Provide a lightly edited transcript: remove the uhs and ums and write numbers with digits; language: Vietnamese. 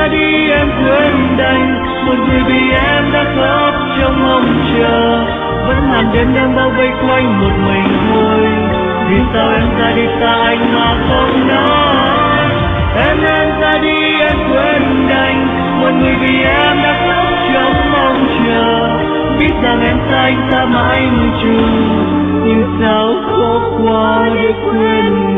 ra đi em quên đành, một người vì em đã khóc trong mong chờ. Vẫn hàng đêm đang bao vây quanh một mình thôi, vì sao em ra đi xa anh mà không nói. Em ra đi em quên đành, một người vì em đã khóc trong mong chờ. Biết rằng em xa anh xa mãi muôn trùng, nhưng sao khó qua để quên.